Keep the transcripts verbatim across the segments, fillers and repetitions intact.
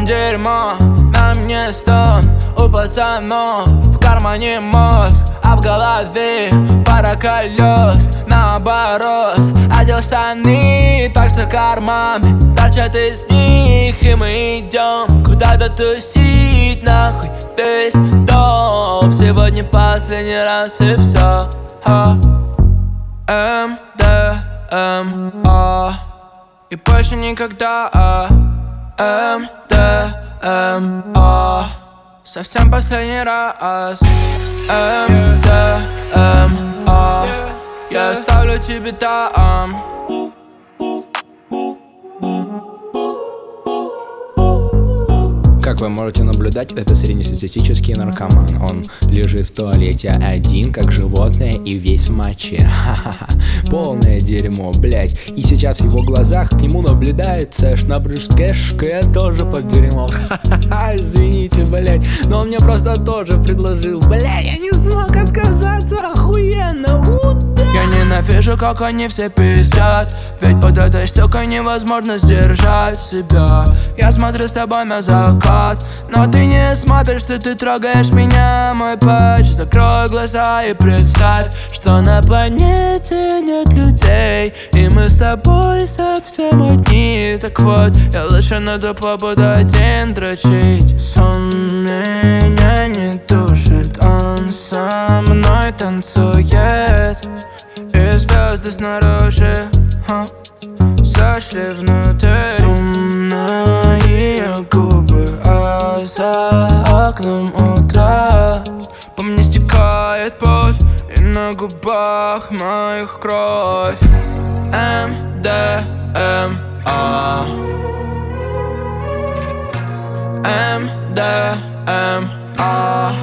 жизнь дерьмо, на мне стон. У пацанов в кармане мозг, а в голове пара колес. Наоборот, одел штаны, так что карманы торчат из них. И мы идем куда-то тусить, нахуй весь дом. Сегодня последний раз и все. М, Д, М, А. И больше никогда. М, Д, М, А. Совсем последний раз. М, Д, М, А. Я оставлю тебе там. Как вы можете наблюдать, это среднестатистический наркоман. Он лежит в туалете один, как животное, и весь в моче. Ха-ха-ха, полное дерьмо, блять. И сейчас в его глазах к нему наблюдается шнабрышкешка, я тоже под дерьмом. Ха-ха-ха, извините, блять. Но он мне просто тоже предложил. Бля, я не смог отказаться, охуенно. Уда! Я ненавижу, как они все пиздят, ведь под этой штукой невозможно сдержать себя. Я смотрю с тобой на закат, но ты не смотришь, что ты трогаешь меня, мой патч. Закрой глаза и представь, что на планете нет людей, и мы с тобой совсем одни. Так вот, я лучше найду побуду один дрочить. Сон меня не душит, он со мной танцует. И звезды снаружи ха, сошли внутрь. Сумно ее губы, а за окном утра. По мне стекает пот, и на губах моих кровь. М, Д, М, А. М, Д, М, А.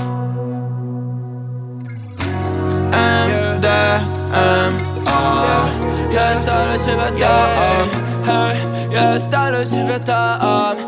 М, Д, М, А. Я оставлю тебя там, hey, я оставлю тебя там.